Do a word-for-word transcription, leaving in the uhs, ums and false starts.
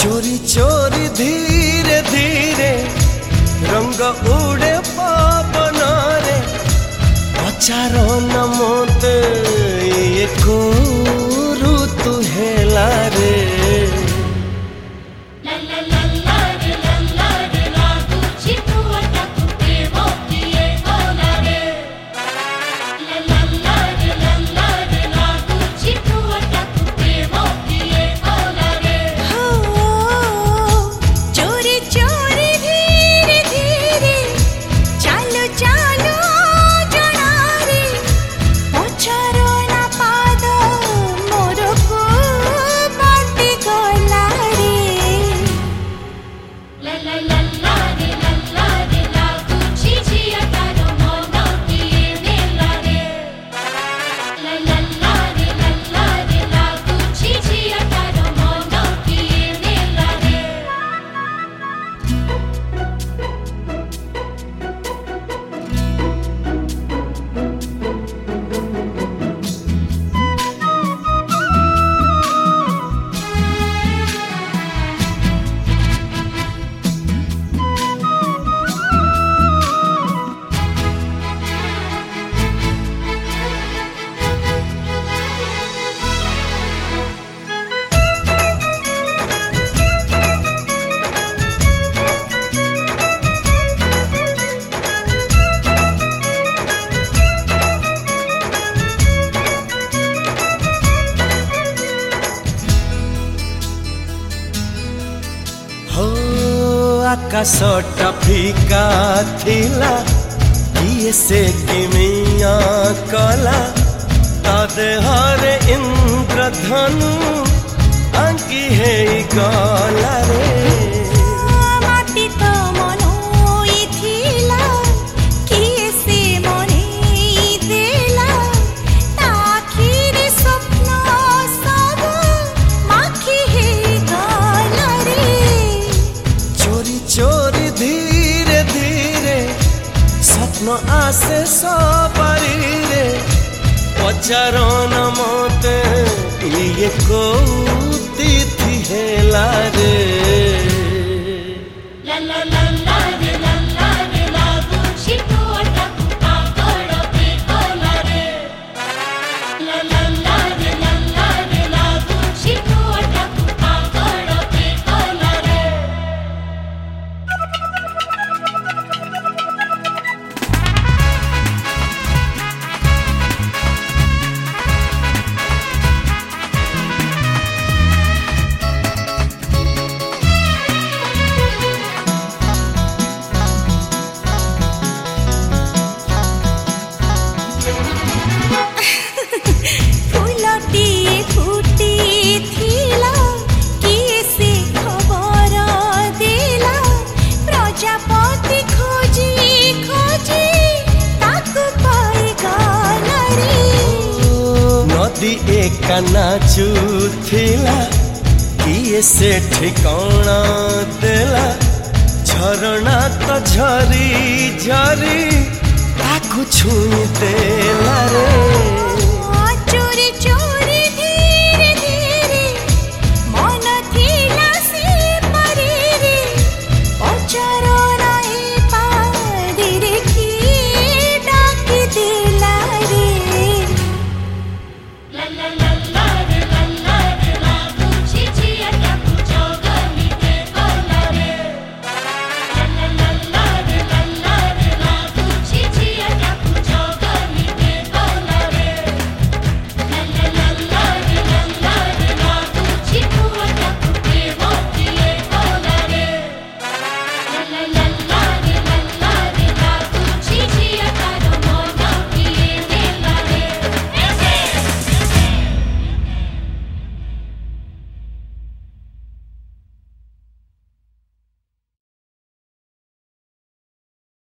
चोरी चोरी धीरे धीरे रंग उड़े पवन रे पचार न मते ये को ऋतु हेला रे आकाशटा फिका थिला किए से किमिया कला ता देहरे इंद्रधनु अंकी है गला रे माटी तो मनोई थिला किए से मने देला ताखिर स्वप्न सब माखी है गला रे चोरी चोरी धीरे धीरे स्वप्न आसे सवारी रे पचार न मते ये को तिथि हेला रे ला ला ला ला रे ला ला रे ला गुची टोटा कुटा गड़ पे कोला रे ला ला ला रे ला ला रे ला गुची टोटा कुटा गड़ पे कोला रे एका नाचुथिला किए से ठिकाना देला झरना तो झरी झरी ताकू छुई देला रे चोरी चोरी